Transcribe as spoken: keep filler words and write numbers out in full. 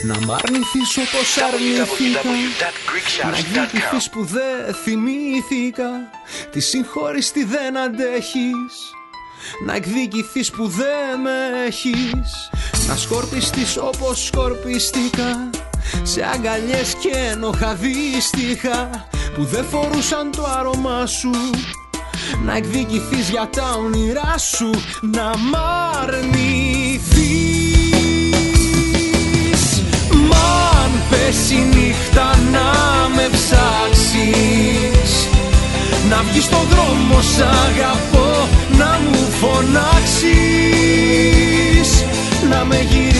Να μ' αρνηθείς όπως αρνηθήκα, να εκδικηθείς που δεν θυμήθηκα, τη συγχώρηστη δεν αντέχεις, να εκδικηθείς που δεν με έχεις, να σκορπιστείς όπως σκορπιστήκα, σε αγκαλιές και ένοχα δύστιχα που δεν φορούσαν το άρωμά σου, να εκδικηθείς για τα όνειρά σου, να μ' αρνηθείς. Μ' αν πέσει νύχτα να με ψάξεις, να βγεις στον δρόμο σ' αγαπώ, να μου φωνάξεις, να με γυρίσεις